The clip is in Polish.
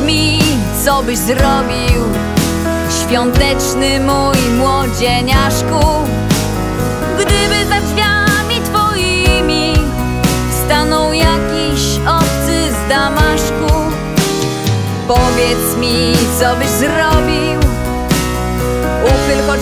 mi, co byś zrobił, świąteczny mój młodzieniaszku, gdyby za drzwiami twoimi stanął jakiś obcy z Damaszku. Powiedz mi, co byś zrobił, uchyl choć